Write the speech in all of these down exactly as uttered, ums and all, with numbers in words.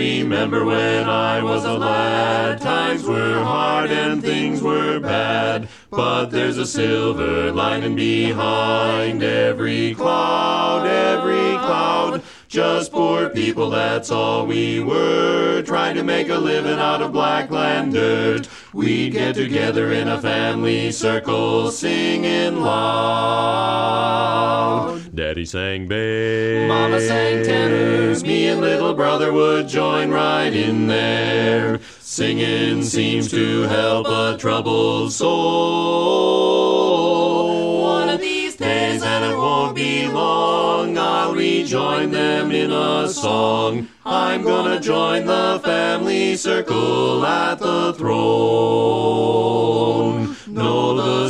remember when I was a lad, times were hard and things were bad, but there's a silver lining behind every cloud, every cloud. Just poor people, that's all we were, trying to make a living out of Blackland dirt. We'd get together in a family circle, singing loud. Daddy sang bass, Mama sang tenors, me and little brother would join right in there. Singing seems to help a troubled soul. One of these days, and it won't be long, I'll rejoin them in a song. I'm gonna join the family circle at the throne. No, the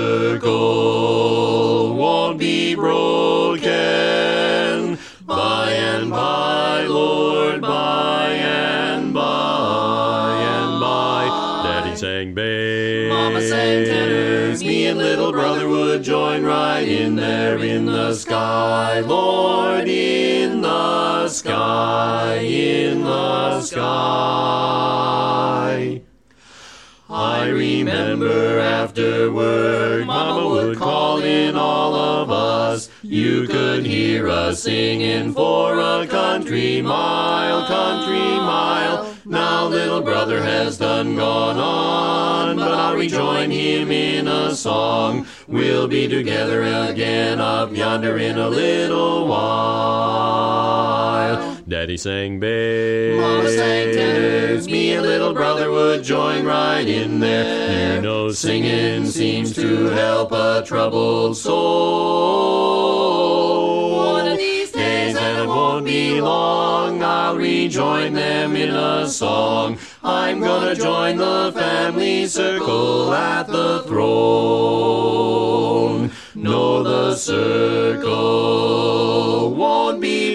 circle won't be broken. By and by, Lord, by and by and by. Daddy sang bass, Mama sang tenors, me and little brother would join right in there in the sky, Lord, in the sky, in the sky. I remember after work, Mama would call in all of us. You could hear us singing for a country mile, country mile. Now little brother has done gone on, but I'll rejoin him in a song. We'll be together again up yonder in a little while. Daddy sang bass, Mama sang tenors, me and little brother would join right in there. You know, singing seems to help a troubled soul. One of these days, and it won't be long, I'll rejoin them in a song. I'm gonna join the family circle at the throne. No, the circle won't be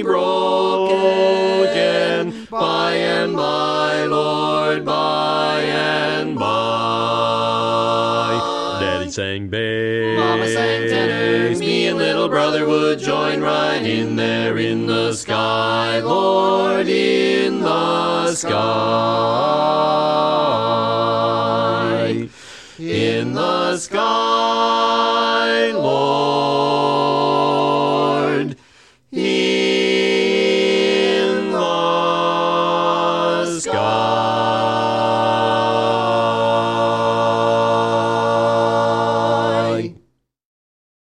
broken. By and by, Lord, by and by. Daddy sang bass, Mama sang tenors, me and little brother would join right in there in the sky, Lord, in the sky, in the sky.